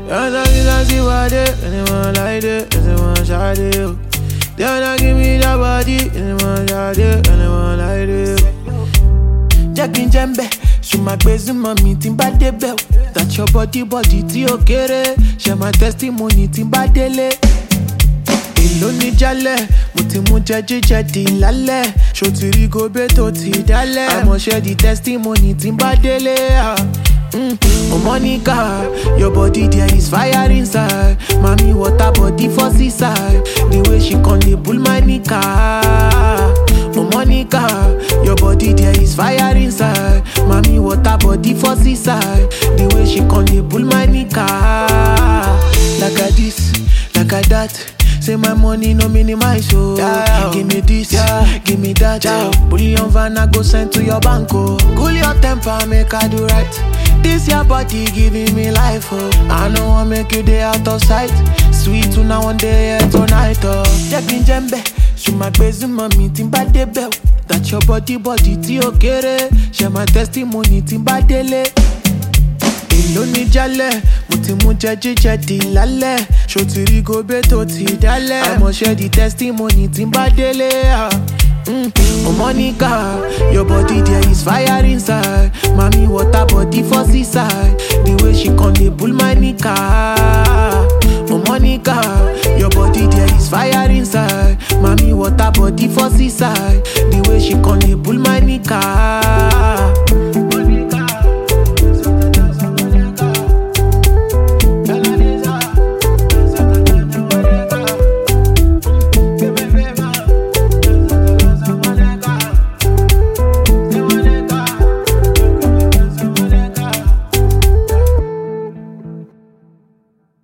Don't see what it, anyone like it, anyone shot it. They wanna give me that body, anyone shot it, anyone like it. Jackin Jembe, she my crazy mommy, timba de bell. That your body, ti okere. Share my testimony, timba dele. Èló ní jálẹ̀, mo ti mú jẹ́jíjẹ́ di lálẹ́. Ṣó ti rí gobe tó ti dálẹ̀. Àmọ́ ṣe di testimony tí ń bá délé. Oh Monica, your body there is fire inside. Mami water body for seaside. The way she con dey pull my nika. Oh Monica, your body there is fire inside. Mami water body for seaside. The way she con dey pull my nika. Like a this, like a that. Say my money no minimize, oh. Yeah. Give me this, yeah. Give me that, yeah. Bullion van I go send to your bank, oh. Cool your temper, make I do right. This your body giving me life, oh. I know I make you day out of sight. Sweet to now one day, yeah, tonight, oh. Jackin Jembe, she my crazy mommy, timba de bell. That your body, ti okere. Share my testimony, timba dele. Èló ní jálẹ̀, mo ti mú jẹ́jíjẹ́ di lálẹ́. Ṣó ti rí gobe tó ti dálẹ̀. Àmọ́ ṣe di testimony tí ń bá délé. Oh Monica, your body there is fire inside. Mami water body for seaside. The way she con dey pull my nika. Oh Monica, your body there is fire inside. Mami water body for seaside. The way she con dey pull my nika.